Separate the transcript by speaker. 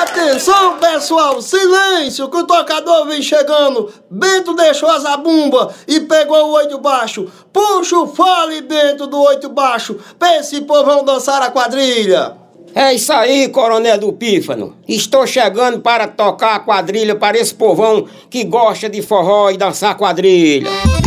Speaker 1: Atenção, pessoal, silêncio, que o tocador vem chegando. Bento deixou a zabumba e pegou o oito baixo. Puxa o fole, Bento, do oito baixo, pra esse povão dançar a quadrilha.
Speaker 2: É isso aí, Coronel do Pífano. Estou chegando para tocar a quadrilha para esse povão que gosta de forró e dançar quadrilha.